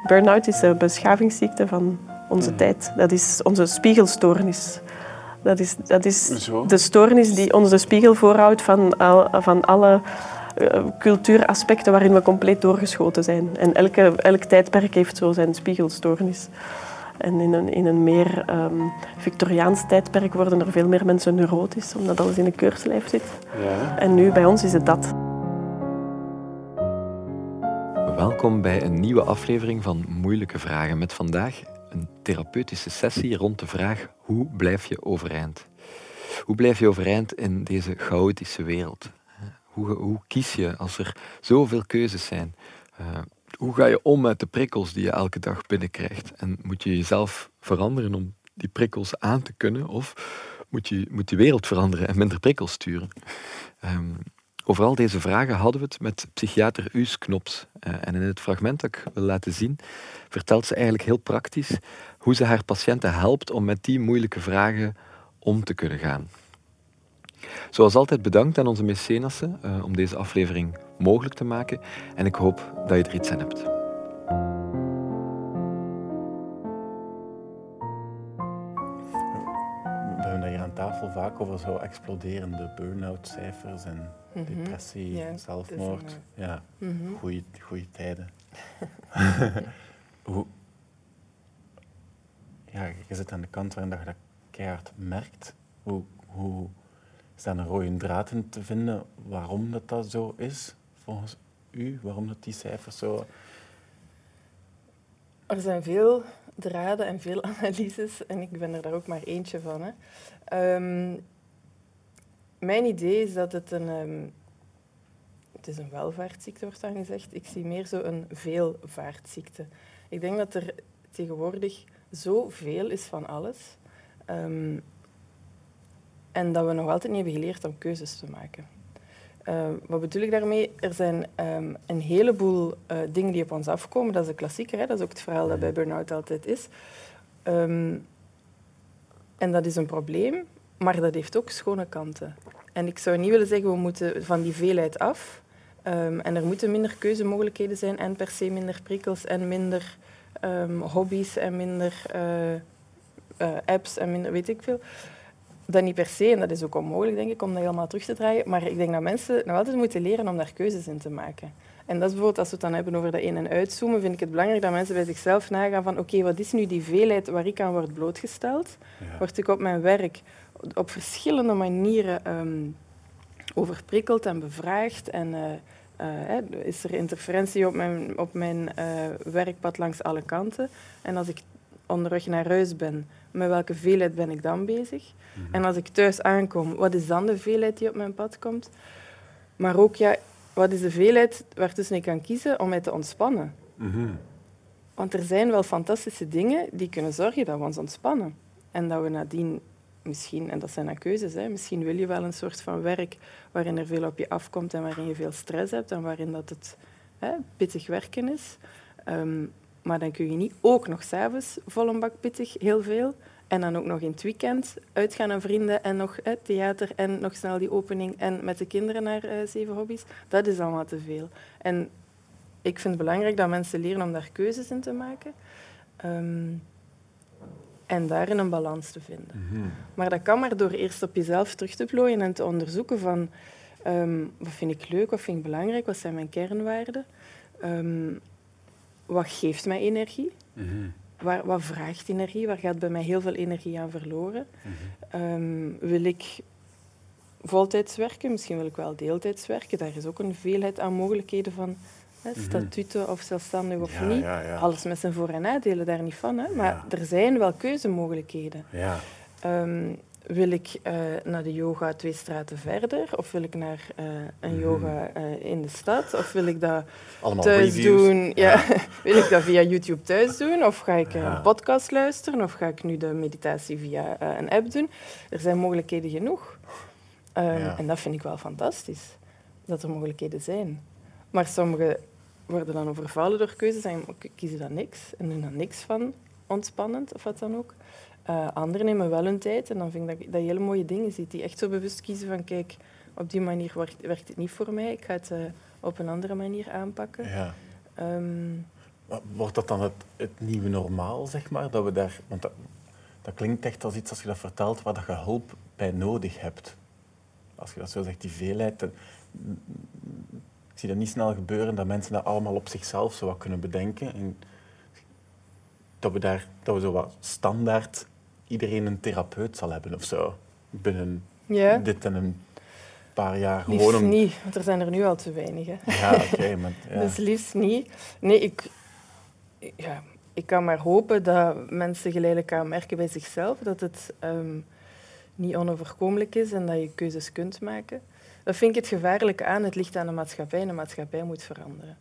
Burn-out is een beschavingsziekte van onze tijd. Dat is onze spiegelstoornis. Dat is de stoornis die ons de spiegel voorhoudt van alle cultuuraspecten waarin we compleet doorgeschoten zijn. En elk tijdperk heeft zo zijn spiegelstoornis. En in een meer Victoriaans tijdperk worden er veel meer mensen neurotisch, omdat alles in een keurslijf zit. Ja. En nu, bij ons, is het dat. Welkom bij een nieuwe aflevering van Moeilijke Vragen. Met vandaag een therapeutische sessie rond de vraag: hoe blijf je overeind? Hoe blijf je overeind in deze chaotische wereld? Hoe kies je als er zoveel keuzes zijn? Hoe ga je om met de prikkels die je elke dag binnenkrijgt? En moet je jezelf veranderen om die prikkels aan te kunnen? Of moet die wereld veranderen en minder prikkels sturen? Over al deze vragen hadden we het met psychiater Uus Knops. En in het fragment dat ik wil laten zien, vertelt ze eigenlijk heel praktisch hoe ze haar patiënten helpt om met die moeilijke vragen om te kunnen gaan. Zoals altijd bedankt aan onze mecenassen om deze aflevering mogelijk te maken. En ik hoop dat je er iets aan hebt. We hebben hier aan tafel vaak over zo exploderende burn-out-cijfers en depressie, zelfmoord. Goeie tijden. Je zit aan de kant waarin je dat keihard merkt. Hoe is daar een rode draad in te vinden waarom dat zo is, volgens u? Waarom dat die cijfers zo... Er zijn veel draden en veel analyses en ik ben er daar ook maar eentje van. Hè. Mijn idee is dat het is een welvaartsziekte, wordt dan gezegd. Ik zie meer zo een veelvaartziekte. Ik denk dat er tegenwoordig zoveel is van alles. En dat we nog altijd niet hebben geleerd om keuzes te maken. Wat bedoel ik daarmee? Er zijn een heleboel dingen die op ons afkomen. Dat is een klassieker, hè? Dat is ook het verhaal dat bij burn-out altijd is. En dat is een probleem, maar dat heeft ook schone kanten. En ik zou niet willen zeggen, we moeten van die veelheid af. En er moeten minder keuzemogelijkheden zijn en per se minder prikkels en minder hobby's en minder apps en minder weet ik veel. Dat niet per se, en dat is ook onmogelijk, denk ik, om dat helemaal terug te draaien. Maar ik denk dat mensen nog altijd moeten leren om daar keuzes in te maken. En dat is bijvoorbeeld, als we het dan hebben over dat in- en uitzoomen, vind ik het belangrijk dat mensen bij zichzelf nagaan van oké, wat is nu die veelheid waar ik aan word blootgesteld? Ja. Word ik op mijn werk op verschillende manieren overprikkeld en bevraagd? En is er interferentie op mijn werkpad langs alle kanten? En als ik onderweg naar huis ben, met welke veelheid ben ik dan bezig? Mm-hmm. En als ik thuis aankom, wat is dan de veelheid die op mijn pad komt? Maar ook, wat is de veelheid waartussen ik kan kiezen om mij te ontspannen? Mm-hmm. Want er zijn wel fantastische dingen die kunnen zorgen dat we ons ontspannen. En dat we nadien misschien, en dat zijn dan keuzes, hè, misschien wil je wel een soort van werk waarin er veel op je afkomt en waarin je veel stress hebt en waarin dat het pittig werken is. Maar dan kun je niet ook nog 's avonds vol een bak pittig, heel veel. En dan ook nog in het weekend uitgaan aan vrienden en nog theater en nog snel die opening en met de kinderen naar 7 hobby's. Dat is allemaal te veel. En ik vind het belangrijk dat mensen leren om daar keuzes in te maken. En daarin een balans te vinden. Mm-hmm. Maar dat kan maar door eerst op jezelf terug te plooien en te onderzoeken van wat vind ik leuk, wat vind ik belangrijk, wat zijn mijn kernwaarden. Wat geeft mij energie? Mm-hmm. Wat vraagt energie? Waar gaat bij mij heel veel energie aan verloren? Mm-hmm. Wil ik voltijds werken? Misschien wil ik wel deeltijds werken. Daar is ook een veelheid aan mogelijkheden van statuten of zelfstandig of niet. Ja. Alles met zijn voor- en nadelen, daar niet van. Hè? Maar er zijn wel keuzemogelijkheden. Ja. Wil ik naar de yoga 2 straten verder? Of wil ik naar een yoga in de stad? Of wil ik dat allemaal thuis reviews doen? Ja. Wil ik dat via YouTube thuis doen? Of ga ik een podcast luisteren? Of ga ik nu de meditatie via een app doen? Er zijn mogelijkheden genoeg. En dat vind ik wel fantastisch, dat er mogelijkheden zijn. Maar sommigen worden dan overvallen door keuzes en kiezen dan niks. En doen dan niks van ontspannend, of wat dan ook. Anderen nemen wel hun tijd en dan vind ik dat je hele mooie dingen ziet die echt zo bewust kiezen van kijk, op die manier werkt het niet voor mij, ik ga het op een andere manier aanpakken. Ja. Wordt dat dan het nieuwe normaal, zeg maar? Dat we daar, want dat klinkt echt als iets, als je dat vertelt, waar dat je hulp bij nodig hebt. Als je dat zo zegt, die veelheid. Ik zie dat niet snel gebeuren, dat mensen dat allemaal op zichzelf zo wat kunnen bedenken. En dat we zo wat standaard iedereen een therapeut zal hebben of zo. Binnen dit en een paar jaar. Liefst gewoon niet, want er zijn er nu al te weinig. Hè. Ja, oké. Ja. Dus liefst niet. Nee, ik kan maar hopen dat mensen geleidelijk gaan merken bij zichzelf dat het niet onoverkomelijk is en dat je keuzes kunt maken. Dat vind ik het gevaarlijke aan. Het ligt aan de maatschappij en de maatschappij moet veranderen.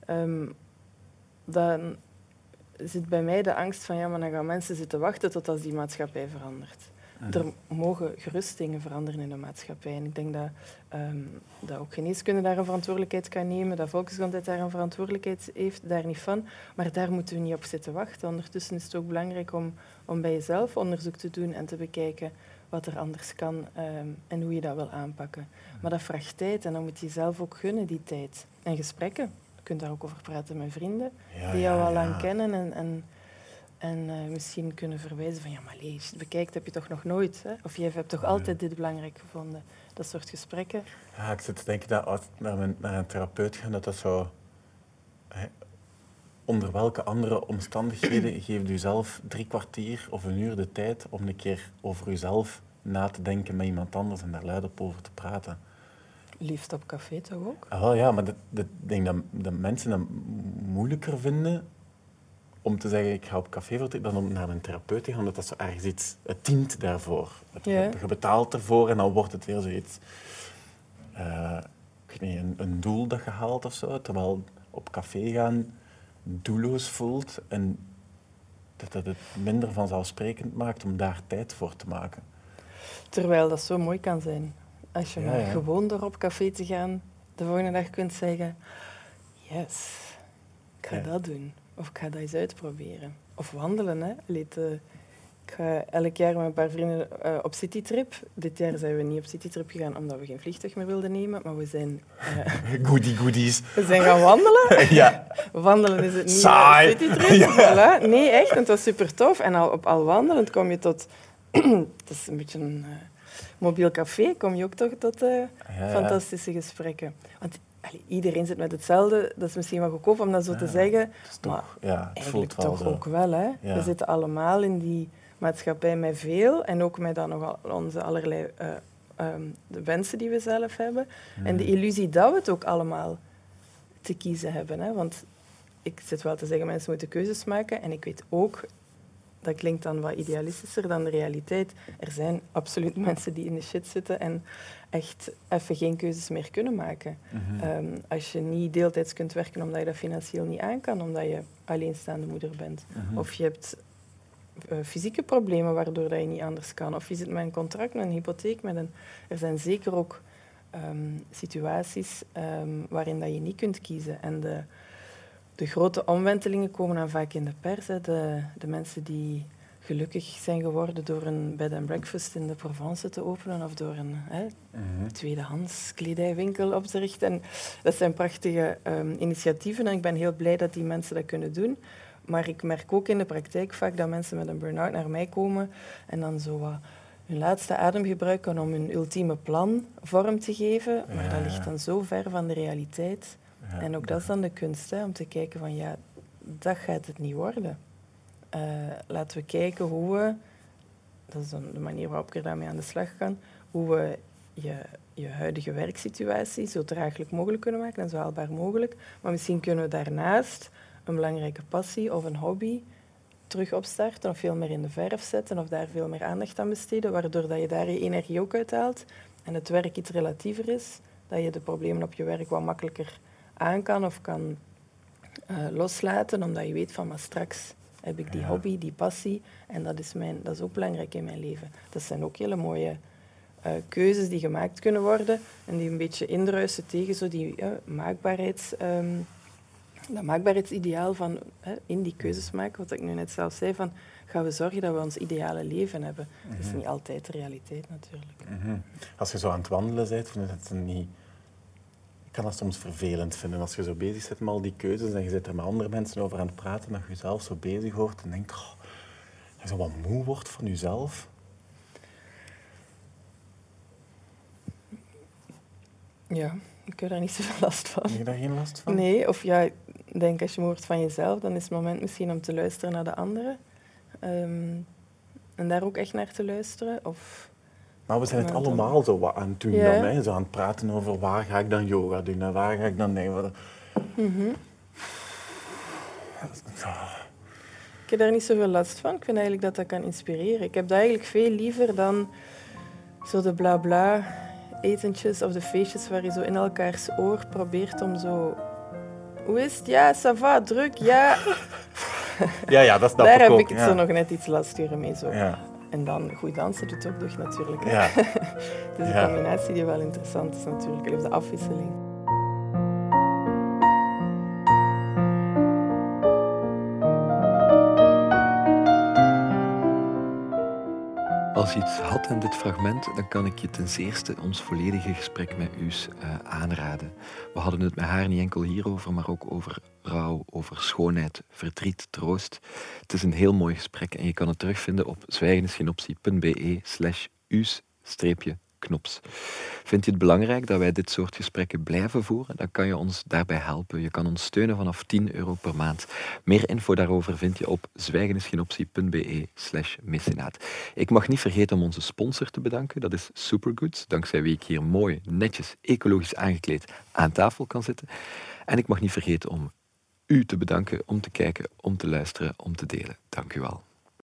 Dan zit bij mij de angst van, maar dan gaan mensen zitten wachten tot als die maatschappij verandert. Er mogen gerust dingen veranderen in de maatschappij. En ik denk dat ook geneeskunde daar een verantwoordelijkheid kan nemen, dat volksgezondheid daar een verantwoordelijkheid heeft, daar niet van. Maar daar moeten we niet op zitten wachten. Ondertussen is het ook belangrijk om bij jezelf onderzoek te doen en te bekijken wat er anders kan en hoe je dat wil aanpakken. Maar dat vraagt tijd en dan moet je jezelf ook gunnen, die tijd. En gesprekken. Je kunt daar ook over praten met vrienden die jou al lang kennen en misschien kunnen verwijzen van, maar als je het bekijkt, heb je toch nog nooit. Hè? Of jij hebt toch altijd dit belangrijk gevonden. Dat soort gesprekken. Ja, ik zit te denken dat als naar een therapeut gaan, dat zo... Onder welke andere omstandigheden geeft u zelf 3 kwartier of 1 uur de tijd om een keer over uzelf na te denken met iemand anders en daar luid over te praten? Liefst op café toch ook? Ja, maar ik denk dat mensen dat moeilijker vinden om te zeggen, ik ga op café dan om naar een therapeut te gaan, omdat dat zo ergens iets... Het dient daarvoor. Je betaalt ervoor en dan wordt het weer zoiets... ik weet niet, een doel dat je haalt of zo, terwijl op café gaan doelloos voelt en dat het minder vanzelfsprekend maakt om daar tijd voor te maken. Terwijl dat zo mooi kan zijn. Als je maar gewoon door op café te gaan, de volgende dag kunt zeggen, yes, ik ga dat doen. Of ik ga dat eens uitproberen. Of wandelen, hè. Ik ga elk jaar met een paar vrienden op citytrip. Dit jaar zijn we niet op citytrip gegaan omdat we geen vliegtuig meer wilden nemen, maar we zijn... Goodies. We zijn gaan wandelen. Ja. Wandelen is het niet saai. Citytrip. Ja. Voilà. Nee, echt. En het was super tof. En al wandelend kom je tot... Het is een beetje een mobiel café. Kom je ook toch tot fantastische gesprekken. Want iedereen zit met hetzelfde. Dat is misschien wel goedkoop om dat zo te zeggen. Toch, maar het eigenlijk voelt wel toch zo. ook wel. Hè? Ja. We zitten allemaal in die maatschappij met veel. En ook met dan nog onze allerlei de wensen die we zelf hebben. En de illusie dat we het ook allemaal te kiezen hebben. Hè? Want ik zit wel te zeggen, mensen moeten keuzes maken. En ik weet ook, dat klinkt dan wat idealistischer dan de realiteit. Er zijn absoluut mensen die in de shit zitten en echt even geen keuzes meer kunnen maken. Als je niet deeltijds kunt werken omdat je dat financieel niet aan kan, omdat je alleenstaande moeder bent. Of je hebt fysieke problemen waardoor dat je niet anders kan. Of je zit met een contract, met een hypotheek. Er zijn zeker ook situaties waarin dat je niet kunt kiezen. En de grote omwentelingen komen dan vaak in de pers. Hè. De mensen die gelukkig zijn geworden door een bed and breakfast in de Provence te openen of door een tweedehands kledijwinkel op te richten. En dat zijn prachtige initiatieven en ik ben heel blij dat die mensen dat kunnen doen. Maar ik merk ook in de praktijk vaak dat mensen met een burn-out naar mij komen en dan zo wat hun laatste adem gebruiken om hun ultieme plan vorm te geven. Maar dat ligt dan zo ver van de realiteit. Ja, en ook dat is dan de kunst, hè, om te kijken van dat gaat het niet worden. Laten we kijken hoe we, dat is dan de manier waarop ik er daarmee aan de slag kan, hoe we je huidige werksituatie zo draaglijk mogelijk kunnen maken en zo haalbaar mogelijk. Maar misschien kunnen we daarnaast een belangrijke passie of een hobby terug opstarten of veel meer in de verf zetten of daar veel meer aandacht aan besteden, waardoor dat je daar je energie ook uithaalt en het werk iets relatiever is, dat je de problemen op je werk wat makkelijker aan kan of kan loslaten, omdat je weet van, maar straks heb ik die hobby, die passie en dat is ook belangrijk in mijn leven. Dat zijn ook hele mooie keuzes die gemaakt kunnen worden en die een beetje indruisen tegen zo die dat maakbaarheidsideaal van in die keuzes maken, wat ik nu net zelf zei, van gaan we zorgen dat we ons ideale leven hebben. Dat is niet altijd de realiteit natuurlijk. Als je zo aan het wandelen bent, vind je het niet... Ik kan dat soms vervelend vinden als je zo bezig zit met al die keuzes en je zit er met andere mensen over aan het praten en dat je jezelf zo bezig hoort en denkt, dat je zo wat moe wordt van jezelf. Ja, ik heb daar niet zoveel last van. Heb je daar geen last van? Nee, of ja, ik denk als je moe wordt van jezelf, dan is het moment misschien om te luisteren naar de anderen. En daar ook echt naar te luisteren. Of... Maar we zijn het allemaal zo wat aan het doen dan. Hè? Zo aan het praten over waar ga ik dan yoga doen en waar ga ik dan... Nee, Ik heb daar niet zoveel last van. Ik vind eigenlijk dat dat kan inspireren. Ik heb dat eigenlijk veel liever dan zo de bla-bla etentjes of de feestjes waar je zo in elkaars oor probeert om zo... Hoe is het? Ja, ça va, druk, ja. Ja, dat snap daar ik ook. Daar heb ik het zo nog net iets lastiger mee. Zo. Ja. En dan goed dansen doet ook deugd natuurlijk. Hè. Ja. Het is een combinatie die wel interessant is natuurlijk. Of de afwisseling. Als je iets had in dit fragment, dan kan ik je ten eerste ons volledige gesprek met Us aanraden. We hadden het met haar niet enkel hierover, maar ook over rouw, over schoonheid, verdriet, troost. Het is een heel mooi gesprek en je kan het terugvinden op zwijgendeschinoptie.be/us-knops. Vind je het belangrijk dat wij dit soort gesprekken blijven voeren? Dan kan je ons daarbij helpen. Je kan ons steunen vanaf €10 per maand. Meer info daarover vind je op zwijgendeschinoptie.be/mecenaat. Ik mag niet vergeten om onze sponsor te bedanken. Dat is Supergoods, dankzij wie ik hier mooi, netjes, ecologisch aangekleed aan tafel kan zitten. En ik mag niet vergeten om u te bedanken om te kijken, om te luisteren, om te delen. Dank u wel.